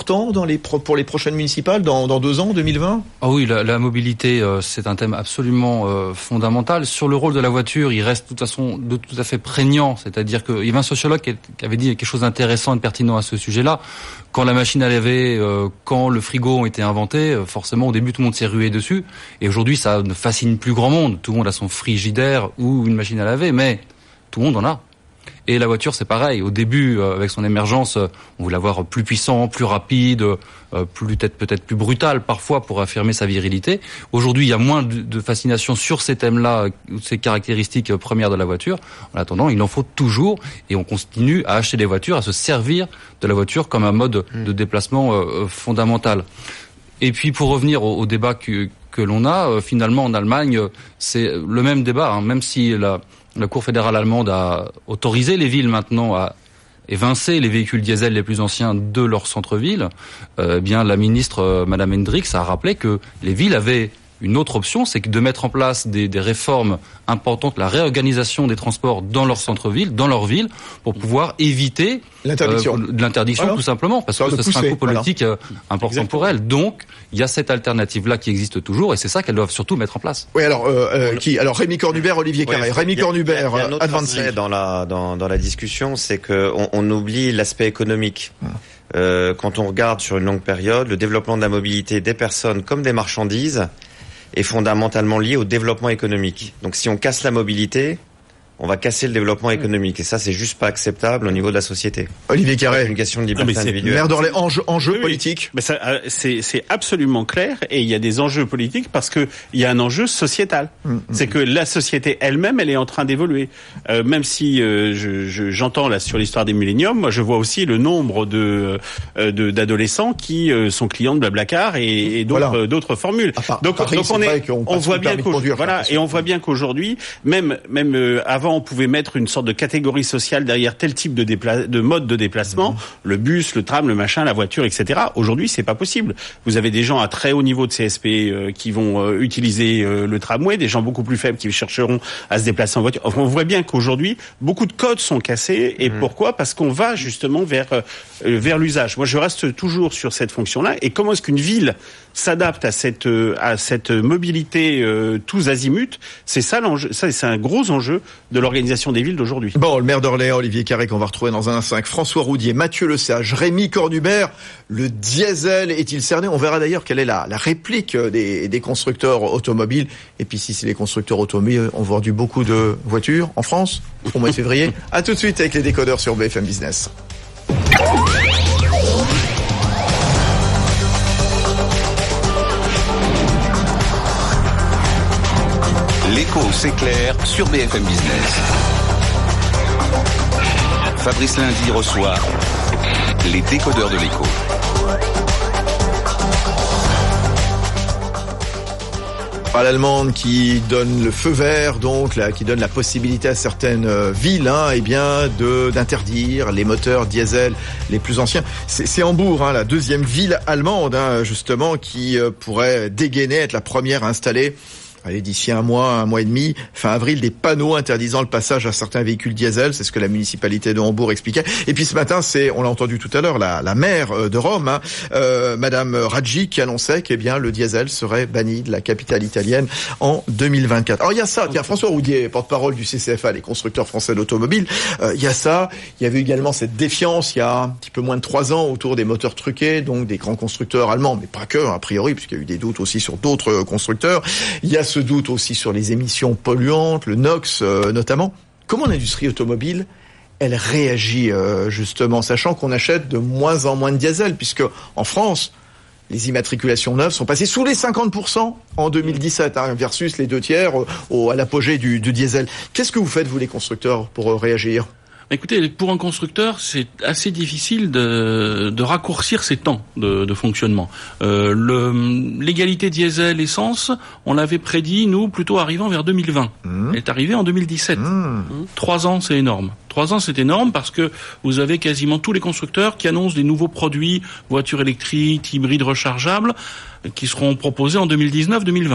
important dans les pro- pour les prochaines municipales dans, dans deux ans, deux mille vingt? Ah oui, la, la mobilité, euh, c'est un thème absolument euh, fondamental. Sur le rôle de la voiture, il reste de toute façon de, tout à fait prégnant. C'est-à-dire qu'il y avait un sociologue qui, qui avait dit quelque chose d'intéressant et de pertinent à ce sujet-là. Quand la machine à laver, euh, quand le frigo ont été inventés, euh, forcément au début tout le monde s'est rué dessus. Et aujourd'hui, ça ne fascine plus grand monde. Tout le monde a son frigidaire ou une machine à laver, mais tout le monde en a. Et la voiture, c'est pareil. Au début, euh, avec son émergence, euh, on voulait avoir plus puissant, plus rapide, euh, plus peut-être peut-être plus brutal parfois pour affirmer sa virilité. Aujourd'hui, il y a moins de, de fascination sur ces thèmes-là, ces caractéristiques euh, premières de la voiture. En attendant, il en faut toujours, et on continue à acheter des voitures, à se servir de la voiture comme un mode mmh. de déplacement euh, fondamental. Et puis, pour revenir au, au débat que, que l'on a, euh, finalement, en Allemagne, c'est le même débat, hein, même si la La Cour fédérale allemande a autorisé les villes maintenant à évincer les véhicules diesel les plus anciens de leur centre-ville. Euh, eh bien, la ministre, euh, Madame Hendricks, a rappelé que les villes avaient une autre option, c'est que de mettre en place des, des réformes importantes, la réorganisation des transports dans leur centre-ville, dans leur ville, pour pouvoir éviter l'interdiction, euh, l'interdiction voilà. tout simplement, parce que ce pousser, sera un coût politique voilà. important Exactement. pour elles. Donc, il y a cette alternative-là qui existe toujours, et c'est ça qu'elles doivent surtout mettre en place. Oui, alors euh, euh, qui Alors Rémi Cornubert, Olivier Carré. Oui, Rémi Cornubert, Advanced dans la dans dans la discussion, c'est que on, on oublie l'aspect économique. Hum. Euh, quand on regarde sur une longue période, le développement de la mobilité des personnes comme des marchandises est fondamentalement lié au développement économique. Donc si on casse la mobilité, on va casser le développement économique. Et ça, c'est juste pas acceptable au niveau de la société. Olivier Carré. Une question de liberté individuelle. Maire d'Orléans, enjeu, enjeu oui, politique. Mais ça, c'est, c'est absolument clair. Et il y a des enjeux politiques parce que il y a un enjeu sociétal. Mmh, c'est mmh. que la société elle-même, elle est en train d'évoluer. Euh, même si euh, je, je, j'entends là sur l'histoire des milléniums, moi je vois aussi le nombre de, euh, de d'adolescents qui euh, sont clients de Blablacar et, et d'autres voilà. d'autres formules. Part, donc, Paris, donc on est, on, on voit bien qu'aujourd'hui, voilà, et on voit bien qu'aujourd'hui, même même euh, avant on pouvait mettre une sorte de catégorie sociale derrière tel type de, dépla- de mode de déplacement, mmh. le bus, le tram, le machin, la voiture, et cetera. Aujourd'hui, c'est pas possible. Vous avez des gens à très haut niveau de C S P euh, qui vont euh, utiliser euh, le tramway, des gens beaucoup plus faibles qui chercheront à se déplacer en voiture. Enfin, on voit bien qu'aujourd'hui, beaucoup de codes sont cassés. Et mmh. pourquoi ? Parce qu'on va justement vers euh, vers l'usage. Moi, je reste toujours sur cette fonction-là. Et comment est-ce qu'une ville s'adapte à cette euh, à cette mobilité euh, tous azimuts ? C'est ça l'enjeu. Ça, c'est un gros enjeu de l'organisation des villes d'aujourd'hui. Bon, le maire d'Orléans, Olivier Carré, qu'on va retrouver dans un instant, François Roudier, Mathieu Lesage, Rémi Cornubert, le diesel est-il cerné ? On verra d'ailleurs quelle est la, la réplique des, des constructeurs automobiles. Et puis si c'est les constructeurs automobiles ont vendu beaucoup de voitures en France au mois de février. À tout de suite avec les décodeurs sur B F M Business. L'écho s'éclaire sur B F M Business. Fabrice Lundi reçoit les décodeurs de l'écho. L'allemande qui donne le feu vert, donc là, qui donne la possibilité à certaines euh, villes, hein, eh bien, de d'interdire les moteurs diesel les plus anciens. C'est, c'est Hambourg, hein, la deuxième ville allemande, hein, justement, qui euh, pourrait dégainer, être la première à installer. Allez, d'ici un mois, un mois et demi, fin avril, des panneaux interdisant le passage à certains véhicules diesel. C'est ce que la municipalité de Hambourg expliquait. Et puis ce matin, c'est, on l'a entendu tout à l'heure, la, la maire de Rome, hein, euh, Madame Raggi, qui annonçait que, eh bien, le diesel serait banni de la capitale italienne en deux mille vingt-quatre. Alors il y a ça. Tiens, François Roudier, porte-parole du C C F A, les constructeurs français d'automobiles. Euh, il y a ça. Il y avait également cette défiance il y a un petit peu moins de trois ans autour des moteurs truqués, donc des grands constructeurs allemands, mais pas que, a priori, puisqu'il y a eu des doutes aussi sur d'autres constructeurs. Il y a ce doute aussi sur les émissions polluantes, le NOx euh, notamment. Comment l'industrie automobile, elle réagit euh, justement, sachant qu'on achète de moins en moins de diesel, puisque en France, les immatriculations neuves sont passées sous les cinquante pour cent en deux mille dix-sept, hein, versus les deux tiers euh, au, à l'apogée du, du diesel. Qu'est-ce que vous faites, vous les constructeurs, pour euh, réagir ? Écoutez, pour un constructeur, c'est assez difficile de, de raccourcir ses temps de, de fonctionnement. Euh, le, l'égalité diesel-essence, on l'avait prédit, nous, plutôt arrivant vers deux mille vingt. Mmh. Elle est arrivée en deux mille dix-sept. Mmh. Trois ans, c'est énorme. Trois ans, c'est énorme parce que vous avez quasiment tous les constructeurs qui annoncent des nouveaux produits, voitures électriques, hybrides rechargeables, qui seront proposés en deux mille dix-neuf deux mille vingt.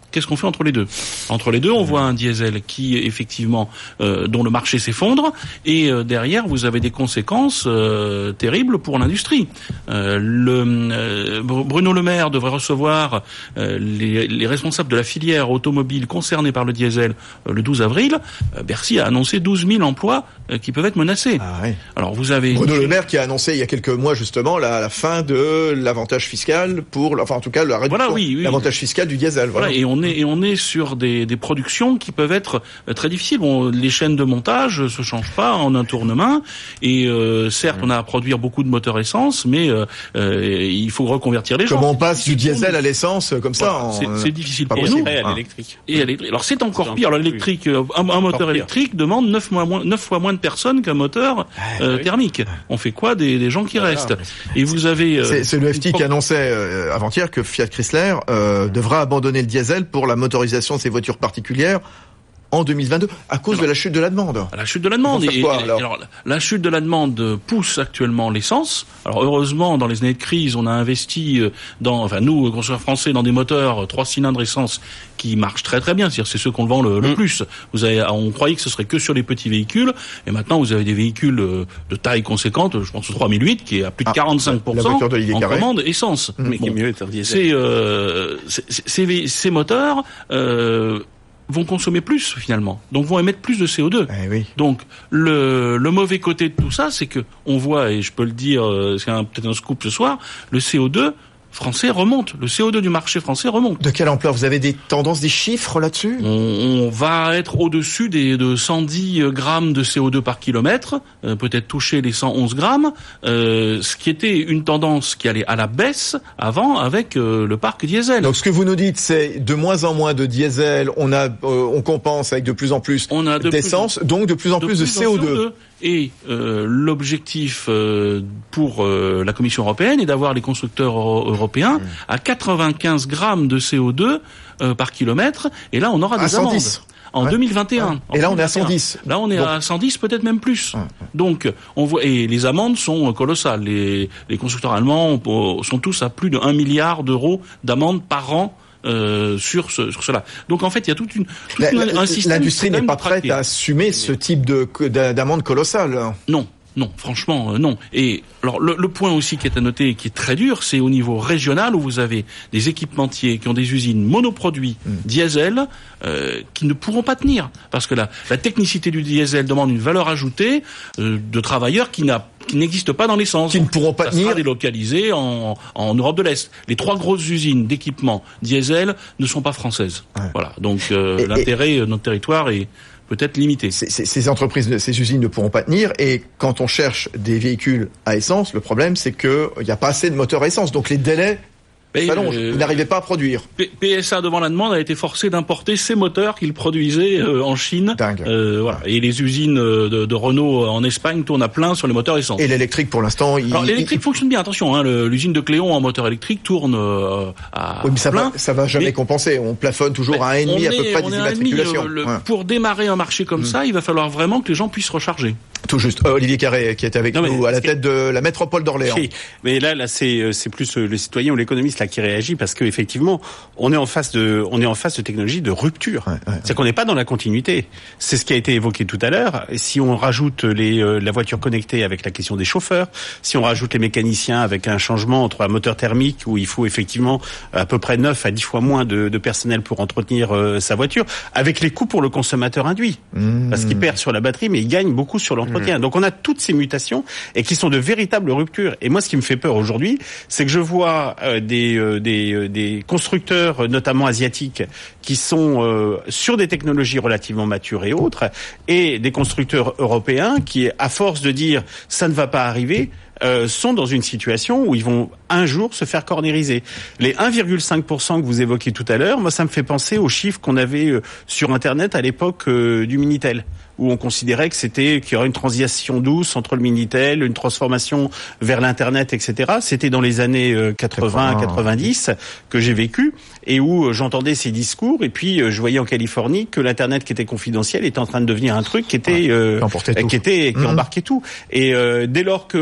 qu'est-ce qu'on fait entre les deux? Entre les deux, on voit un diesel qui, effectivement, euh, dont le marché s'effondre, et euh, derrière, vous avez des conséquences euh, terribles pour l'industrie. Euh, le, euh, Bruno Le Maire devrait recevoir euh, les, les responsables de la filière automobile concernée par le diesel euh, le douze avril. Euh, Bercy a annoncé douze mille emplois euh, qui peuvent être menacés. Ah, oui. Alors, vous avez... Bruno Le Maire qui a annoncé il y a quelques mois, justement, la, la fin de l'avantage fiscal pour, enfin, en tout cas, la réduction, voilà, oui, oui. l'avantage fiscal du diesel. Voilà. Voilà, et on est, et on est sur des, des productions qui peuvent être très difficiles. Bon, les chaînes de montage se changent pas en un tournement, et euh, certes, on a à produire beaucoup de moteurs essence, mais euh, euh, il faut reconvertir les gens. Comment on passe du diesel à l'essence comme ça voilà, en... C'est, c'est difficile pas pour possible. nous. Et à l'électrique. Et à l'électrique. Alors c'est encore c'est pire. Alors l'électrique, un, un moteur électrique demande neuf fois moins, neuf fois moins de personnes qu'un moteur euh, oui. thermique. On fait quoi des, des gens qui voilà, restent? Et vous avez. Euh, c'est, c'est le F T qui annonçait euh, avant-hier que Fiat Chrysler euh, devra abandonner le diesel pour la motorisation de ses voitures particulières en deux mille vingt-deux, à cause alors, de la chute de la demande. La chute de la demande. Et, quoi, alors, et, alors la chute de la demande pousse actuellement l'essence. Alors heureusement, dans les années de crise, on a investi dans, enfin nous, constructeurs français, dans des moteurs trois cylindres essence qui marchent très très bien. C'est-à-dire c'est ceux qu'on vend le, le mmh. plus. Vous avez, on croyait que ce serait que sur les petits véhicules, et maintenant vous avez des véhicules de taille conséquente. Je pense au trois mille huit qui est à plus de ah, quarante-cinq pour cent de en commande essence. Mmh. Mais bon, qui est mieux, c'est euh, c'est, c'est, ces moteurs. Euh, vont consommer plus finalement, donc vont émettre plus de C O deux. Eh oui. Donc le, le mauvais côté de tout ça, c'est que on voit, et je peux le dire, c'est un, peut-être un scoop ce soir, le C O deux français remonte. Le C O deux du marché français remonte. De quelle ampleur? Vous avez des tendances, des chiffres là-dessus? On, on va être au-dessus des de cent dix grammes de C O deux par kilomètre, euh, peut-être toucher les cent onze grammes, euh, ce qui était une tendance qui allait à la baisse avant avec euh, le parc diesel. Donc ce que vous nous dites, c'est de moins en moins de diesel, on a, euh, on compense avec de plus en plus on a de d'essence, plus, donc de plus en de plus de, plus de C O deux. C O deux. Et euh, l'objectif euh, pour euh, la Commission européenne est d'avoir les constructeurs euro- européens à quatre-vingt-quinze grammes de C O deux euh, par kilomètre. Et là, on aura des à amendes. cent dix. En ouais. deux mille vingt et un. Ouais. Et là, on est à cent dix. Là, on est Donc. à cent dix, peut-être même plus. Ouais. Donc, on voit, et les amendes sont colossales. Les, les constructeurs allemands sont tous à plus de un milliard d'euros d'amendes par an. Euh, sur, ce, sur cela. Donc en fait, il y a toute une, toute la, une un système. L'industrie n'est pas prête à assumer ce type de d'amende colossale. Non. Non, franchement, euh, non. Et alors le, le point aussi qui est à noter, qui est très dur, c'est au niveau régional où vous avez des équipementiers qui ont des usines monoproduits mmh. diesel euh, qui ne pourront pas tenir parce que la, la technicité du diesel demande une valeur ajoutée euh, de travailleurs qui n'a qui n'existent pas dans l'essence. Qui ne pourront pas Ça tenir. sera délocalisé en, en Europe de l'Est. Les trois grosses usines d'équipement diesel ne sont pas françaises. Ouais. Voilà. Donc euh, et, l'intérêt de notre territoire est peut-être limité. Ces, ces entreprises, ces usines ne pourront pas tenir, et quand on cherche des véhicules à essence, le problème c'est que il n'y a pas assez de moteurs à essence, donc les délais s'allongent. Euh, Vous n'arrivez pas à produire. P- PSA devant la demande a été forcé d'importer ces moteurs qu'il produisait euh, en Chine. Dingue. Euh, voilà. Et les usines de, de Renault en Espagne tournent à plein sur les moteurs essence. Et l'électrique pour l'instant, il... Alors l'électrique il... fonctionne bien. Attention, hein, le, l'usine de Cléon en moteur électrique tourne euh, à oui, mais ça plein. Va, ça va jamais mais... compenser. On plafonne toujours à un virgule cinq à peu près des immatriculations. Le, ouais. Pour démarrer un marché comme mmh. ça, il va falloir vraiment que les gens puissent recharger. Tout juste. Euh, Olivier Carré qui est avec non, nous à la tête de la métropole d'Orléans. Oui, mais là, là, c'est c'est plus le citoyen ou l'économiste là qui réagit parce que effectivement, on est en face de on est en face de technologies de rupture. Ouais, ouais, C'est ouais. qu'on n'est pas dans la continuité. C'est ce qui a été évoqué tout à l'heure. Et si on rajoute les euh, la voiture connectée avec la question des chauffeurs, si on rajoute les mécaniciens avec un changement entre un moteur thermique où il faut effectivement à peu près neuf à dix fois moins de, de personnel pour entretenir euh, sa voiture, avec les coûts pour le consommateur induit, mmh. parce qu'il perd sur la batterie, mais il gagne beaucoup sur l'entretien. Donc on a toutes ces mutations et qui sont de véritables ruptures. Et moi, ce qui me fait peur aujourd'hui, c'est que je vois euh, des, euh, des, euh, des constructeurs, notamment asiatiques, qui sont euh, sur des technologies relativement matures et autres, et des constructeurs européens qui, à force de dire ça ne va pas arriver, Euh, sont dans une situation où ils vont un jour se faire cornériser. Les un virgule cinq pour cent que vous évoquiez tout à l'heure, moi ça me fait penser aux chiffres qu'on avait euh, sur Internet à l'époque euh, du Minitel, où on considérait que c'était qu'il y aurait une transition douce entre le Minitel, une transformation vers l'Internet, et cetera. C'était dans les années euh, quatre-vingts quatre-vingt-dix que j'ai vécu et où euh, j'entendais ces discours et puis euh, je voyais en Californie que l'Internet qui était confidentiel était en train de devenir un truc qui était euh, qui, qui était qui mmh. embarquait tout. Et euh, dès lors qu'on a commencé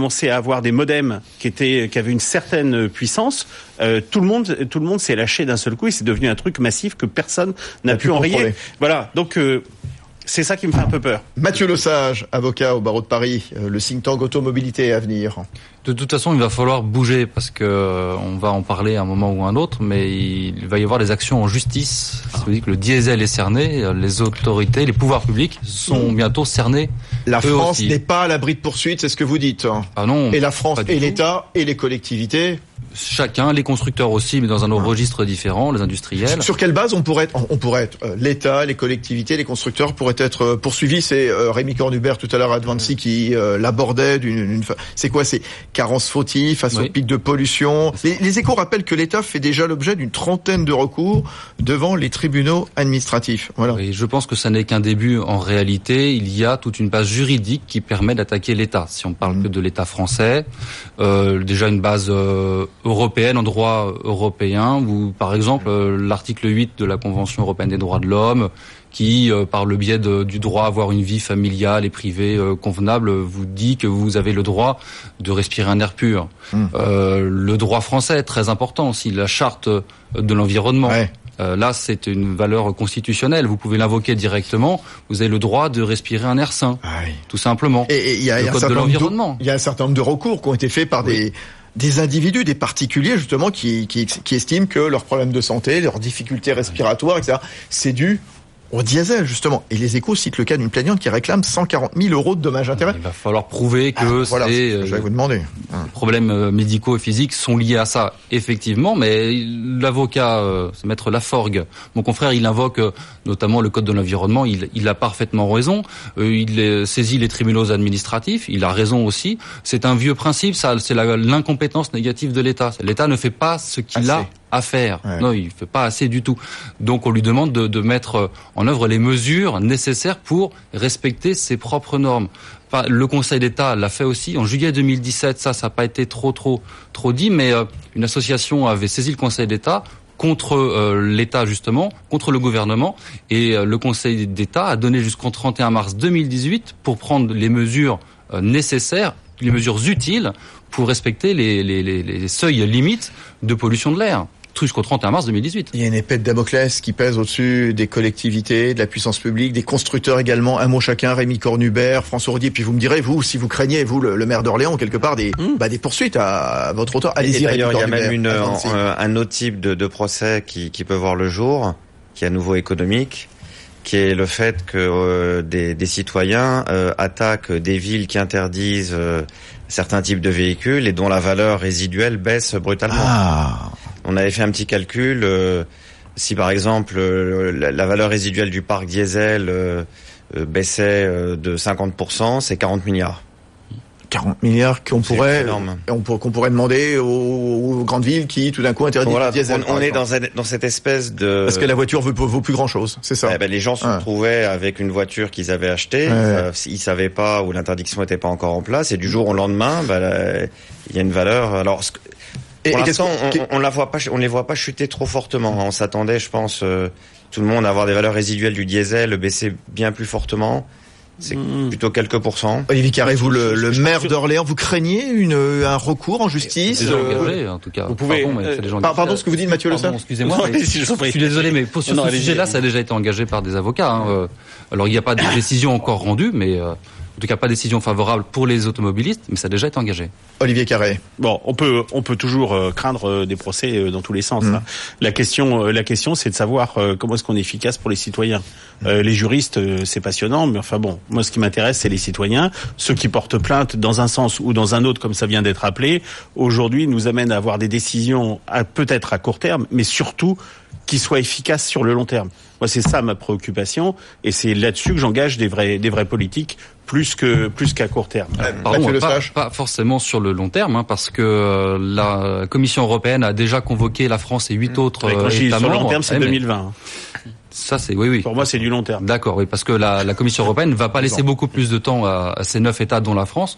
commencé à avoir des modems qui étaient, qui avaient une certaine puissance, euh, tout le monde, tout le monde s'est lâché d'un seul coup et c'est devenu un truc massif que personne n'a pu enrayer. Voilà. Donc, euh, c'est ça qui me fait un peu peur. Mathieu Lesage, avocat au barreau de Paris, euh, le think tank automobilité à venir. De toute façon, il va falloir bouger parce que euh, on va en parler à un moment ou un autre, mais il va y avoir des actions en justice. Ça veut dire que le diesel est cerné, les autorités, les pouvoirs publics sont bientôt cernés. La France aussi. n'est pas à l'abri de poursuites, c'est ce que vous dites. Ah non. Et la France, et tout. l'État, et les collectivités. Chacun, les constructeurs aussi, mais dans un registre différent, les industriels. Sur quelle base on pourrait être, on pourrait être euh, l'État, les collectivités, les constructeurs pourraient être euh, poursuivis? C'est euh, Rémi Cornubert tout à l'heure à Advancy qui euh, l'abordait d'une, d'une, c'est quoi, c'est carence fautive face oui. au pic de pollution. Les, les Échos rappellent que l'État fait déjà l'objet d'une trentaine de recours devant les tribunaux administratifs. Voilà. Oui, je pense que ça n'est qu'un début. En réalité, il y a toute une base juridique qui permet d'attaquer l'État. Si on parle mmh. que de l'État français, euh, déjà une base euh, européenne, en droit européen, où par exemple euh, l'article huit de la Convention européenne des droits de l'homme, qui euh, par le biais de, du droit à avoir une vie familiale et privée euh, convenable, vous dit que vous avez le droit de respirer un air pur. Mmh. Euh, le droit français est très important aussi, la charte de l'environnement. Ouais. Euh, là, c'est une valeur constitutionnelle. Vous pouvez l'invoquer directement. Vous avez le droit de respirer un air sain, ah oui. tout simplement. Et il y a, le y a code de l'environnement. Il y a un certain nombre de recours qui ont été faits par oui. des des individus, des particuliers justement, qui, qui qui estiment que leurs problèmes de santé, leurs difficultés respiratoires, et cetera, c'est dû au diesel, justement. Et les Échos citent le cas d'une plaignante qui réclame cent quarante mille euros de dommages intérêts. Il va falloir prouver que ah, voilà, c'est, c'est ce que je vais vous demander. Euh, les problèmes médicaux et physiques sont liés à ça, effectivement, mais l'avocat, euh, maître Laforgue, mon confrère, il invoque euh, notamment le code de l'environnement, il, il a parfaitement raison, euh, il est, saisit les tribunaux administratifs, il a raison aussi. C'est un vieux principe, ça, c'est la, l'incompétence négative de l'État. L'État ne fait pas ce qu'il Assez. a à faire. Ouais. Non, il fait pas assez du tout. Donc on lui demande de, de mettre en œuvre les mesures nécessaires pour respecter ses propres normes. Enfin, le Conseil d'État l'a fait aussi en juillet deux mille dix-sept. Ça, ça n'a pas été trop, trop, trop dit, mais euh, une association avait saisi le Conseil d'État contre euh, l'État justement, contre le gouvernement, et euh, le Conseil d'État a donné jusqu'au trente et un mars deux mille dix-huit pour prendre les mesures euh, nécessaires, les mesures utiles pour respecter les, les, les, les seuils limites de pollution de l'air. Jusqu'au trente et un mars deux mille dix-huit. Il y a une épée de Damoclès qui pèse au-dessus des collectivités, de la puissance publique, des constructeurs également. Un mot chacun, Rémi Cornubert, François Roudier. Puis vous me direz, vous, si vous craignez, vous, le, le maire d'Orléans, quelque part, des, mmh. bah, des poursuites à, à votre auteur. Allez-y, et d'ailleurs, Rémi il y a même une, euh, un autre type de, de procès qui, qui peut voir le jour, qui est à nouveau économique, qui est le fait que euh, des, des citoyens euh, attaquent des villes qui interdisent euh, certains types de véhicules et dont la valeur résiduelle baisse brutalement. Ah. On avait fait un petit calcul. Euh, si par exemple euh, la, la valeur résiduelle du parc diesel euh, euh, baissait euh, de cinquante pour cent, c'est quarante milliards. quarante milliards qu'on c'est pourrait, on, qu'on pourrait demander aux, aux grandes villes qui tout d'un coup interdisent voilà, le diesel. On, on est dans, un, dans cette espèce de... Parce que la voiture vaut, vaut plus grand chose, c'est ça. Eh ben, les gens se ouais. retrouvaient avec une voiture qu'ils avaient achetée, ouais. euh, ils savaient pas où l'interdiction n'était pas encore en place, et du jour au lendemain, bah, là, il y a une valeur. Alors, ce, et, pour et l'instant, on, on la voit pas, on les voit pas chuter trop fortement. On s'attendait, je pense, euh, tout le monde à avoir des valeurs résiduelles du diesel baisser bien plus fortement. C'est mmh. plutôt quelques pourcents. Olivier Carré, vous, le, le maire d'Orléans, vous craignez une, un recours en justice? C'est déjà engagé, en tout cas. Vous pouvez. Pardon, mais c'est déjà engagé. Pardon, ce que vous dites, Mathieu Le Saint. Excusez-moi. Mais, je, je suis désolé, mais pour ce, non, ce sujet-là, ça a déjà été engagé par des avocats. Hein. Alors, il n'y a pas de décision encore rendue, mais euh, en tout cas, pas de décision favorable pour les automobilistes, mais ça a déjà été engagé. Olivier Carré. Bon, on peut, on peut toujours euh, craindre euh, des procès euh, dans tous les sens. Mmh. Hein. La question, euh, la question, c'est de savoir euh, comment est-ce qu'on est efficace pour les citoyens. Euh, les juristes, euh, c'est passionnant, mais enfin bon, moi, ce qui m'intéresse, c'est les citoyens, ceux qui portent plainte dans un sens ou dans un autre, comme ça vient d'être appelé. Aujourd'hui, nous amènent à avoir des décisions, à, peut-être à court terme, mais surtout qui soient efficaces sur le long terme. Moi, c'est ça ma préoccupation, et c'est là-dessus que j'engage des vrais, des vrais politiques, plus que plus qu'à court terme. Euh, pardon, pas, pas forcément sur le long terme, hein, parce que euh, la Commission européenne a déjà convoqué la France et huit mmh. autres euh, États membres. Sur le long terme, c'est ouais, deux mille vingt. Ça, c'est oui, oui. Pour moi, c'est du long terme. D'accord, oui, parce que la, la Commission européenne ne va pas laisser beaucoup plus de temps à, à ces neuf États, dont la France,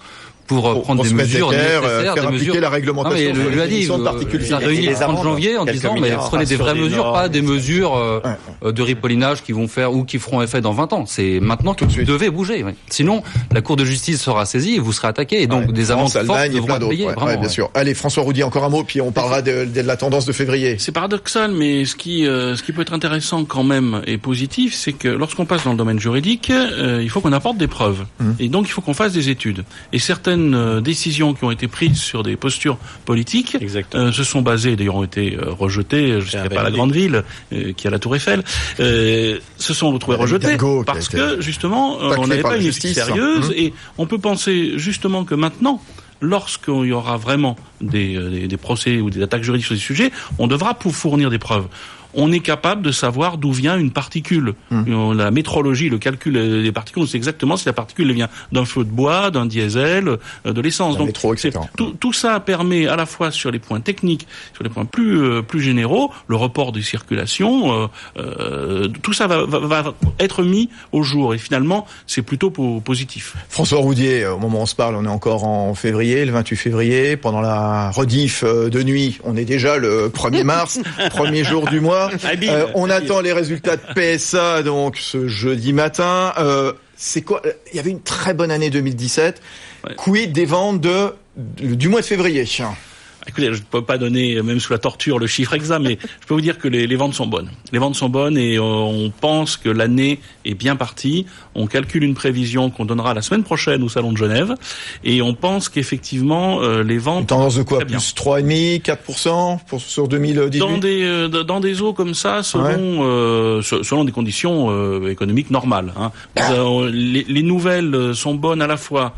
pour, pour prendre des mesures nécessaires, nécessaires, faire des appliquer mesures. la réglementation non, mais sur lui a dit, de particules il a réuni le trente janvier en disant, mais prenez des vraies mesures, normes, pas des mesures euh, ouais. de ripollinage qui vont faire ou qui feront effet dans vingt ans. C'est maintenant que vous devez bouger. Ouais. Sinon, la Cour de justice sera saisie et vous serez attaqué. Et donc, ouais. des amendes fortes devront être payées. Ouais, ouais, bien ouais. sûr. Allez, François Roudier, encore un mot, puis on parlera de, de la tendance de février. C'est paradoxal, mais ce qui, euh, ce qui peut être intéressant quand même et positif, c'est que lorsqu'on passe dans le domaine juridique, euh, il faut qu'on apporte des preuves. Mmh. Et donc, il faut qu'on fasse des études. Et certaines euh, décisions qui ont été prises sur des postures politiques euh, se sont basées, d'ailleurs ont été euh, rejetées, je ne sais pas la grande ville, euh, qui a la Tour Eiffel, euh, se sont retrouvées rejetées parce que, justement, euh, on n'avait pas une justice sérieuse. Mmh. Et on peut penser, justement, que maintenant, lorsqu'il y aura vraiment des, des, des procès ou des attaques juridiques sur des sujets, on devra pour fournir des preuves. On est capable de savoir d'où vient une particule. Mmh. La métrologie, le calcul des particules, on sait exactement si la particule vient d'un feu de bois, d'un diesel, de l'essence. Donc, métro, tout, tout ça permet à la fois sur les points techniques, sur les points plus euh, plus généraux, le report des circulations, euh, euh, tout ça va, va, va être mis au jour. Et finalement, c'est plutôt po- positif. François Roudier, au moment où on se parle, on est encore en février, le vingt-huit février. Pendant la rediff de nuit, on est déjà le premier mars, premier jour du mois. Euh, on attend les résultats de P S A donc ce jeudi matin. Euh, c'est quoi ? Il y avait une très bonne année deux mille dix-sept. Ouais. Quid des ventes de, de du mois de février ? Écoutez, je ne peux pas donner, même sous la torture, le chiffre exact, mais je peux vous dire que les, les ventes sont bonnes. Les ventes sont bonnes et euh, on pense que l'année est bien partie. On calcule une prévision qu'on donnera la semaine prochaine au Salon de Genève et on pense qu'effectivement, euh, les ventes... Une tendance de quoi ? Plus trois virgule cinq, quatre pour cent pour, sur deux mille dix-huit ? Dans des, euh, dans des eaux comme ça, selon, ouais. euh, selon des conditions euh, économiques normales. Hein. Euh, les, les nouvelles sont bonnes à la fois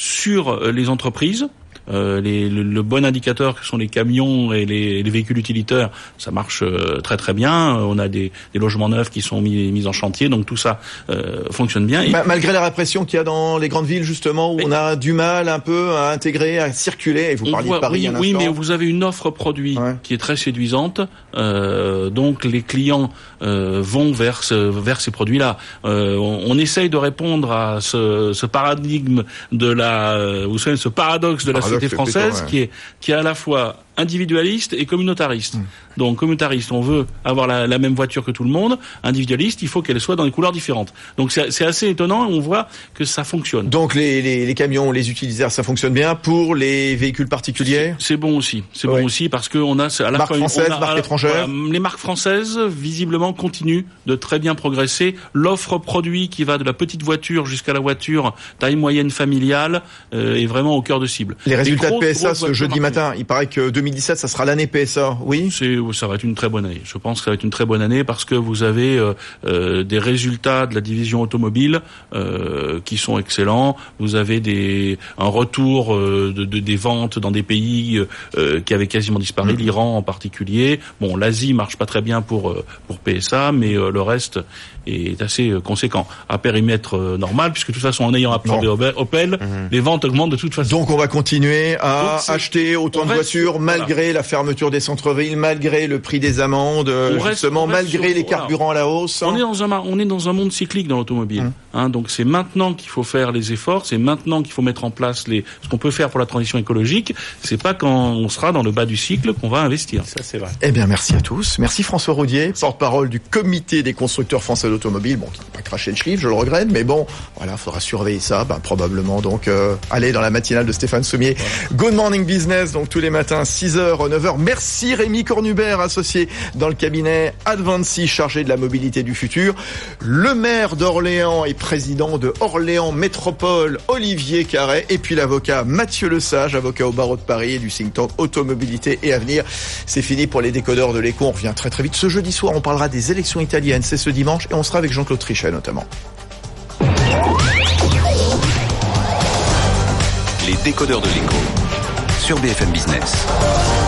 sur les entreprises. Euh, les, le, le bon indicateur que sont les camions et les, les véhicules utilitaires, ça marche euh, très très bien. On a des, des logements neufs qui sont mis, mis en chantier, donc tout ça euh, fonctionne bien. Et... Malgré la répression qu'il y a dans les grandes villes justement, où mais... on a du mal un peu à intégrer, à circuler. Et vous parliez voit, de Paris oui, un oui, instant. mais vous avez une offre produit ouais. qui est très séduisante. Euh, donc les clients euh, vont vers ce, vers ces produits-là. Euh, on, on essaye de répondre à ce, ce paradigme de la, vous savez, ce paradoxe de la société française plutôt, ouais. qui est qui est à la fois individualiste et communautariste. Mmh. Donc communautariste, on veut avoir la, la même voiture que tout le monde. Individualiste, il faut qu'elle soit dans des couleurs différentes. Donc c'est, c'est assez étonnant et on voit que ça fonctionne. Donc les, les, les camions, les utilisateurs, ça fonctionne bien. Pour les véhicules particuliers, c'est, c'est bon aussi. C'est oui. bon aussi parce que on a à la marque fois française, on a, marque étrangère. Voilà, les marques françaises visiblement continuent de très bien progresser. L'offre produit qui va de la petite voiture jusqu'à la voiture taille moyenne familiale euh, est vraiment au cœur de cible. Les résultats grosses, de P S A ce jeudi marquées. Matin, il paraît que deux mille dix-sept, ça sera l'année P S A. Oui. C'est, ça va être une très bonne année. Je pense que ça va être une très bonne année parce que vous avez euh, euh, des résultats de la division automobile euh, qui sont excellents. Vous avez des un retour euh, de, de des ventes dans des pays euh, qui avaient quasiment disparu, mmh. l'Iran en particulier. Bon, l'Asie marche pas très bien pour euh, pour P S A, mais euh, le reste est assez conséquent à périmètre euh, normal puisque de toute façon en ayant absorbé bon. Opel, mmh. les ventes augmentent de toute façon. Donc on va continuer à Donc, acheter autant de voitures malgré voilà. la fermeture des centres-villes, malgré le prix des amendes, on justement reste, malgré sur, les carburants voilà. à la hausse. On est dans un on est dans un monde cyclique dans l'automobile. Mmh. Hein, donc c'est maintenant qu'il faut faire les efforts, c'est maintenant qu'il faut mettre en place les ce qu'on peut faire pour la transition écologique. C'est pas quand on sera dans le bas du cycle qu'on va investir. Ça c'est vrai. Eh bien merci à tous. Merci François Roudier, porte-parole du comité des constructeurs français d'automobile. Bon, qui n'a pas craché le chiffre, je le regrette, mais bon, voilà, faudra surveiller ça, bah, probablement. Donc, euh, allez dans la matinale de Stéphane Sommier. Voilà. Good Morning Business, donc tous les matins, six heures, neuf heures. Merci Rémi Cornubert, associé dans le cabinet Advancy, chargé de la mobilité du futur. Le maire d'Orléans et président de Orléans Métropole, Olivier Carré. Et puis l'avocat Mathieu Lesage, avocat au barreau de Paris et du think tank Automobilité et Avenir. C'est fini pour les décodeurs de l'écho. On revient très très vite. Ce jeudi soir, on parlera des élections italiennes. C'est ce dimanche et on sera avec Jean-Claude Trichet notamment. Les décodeurs de l'écho sur B F M Business.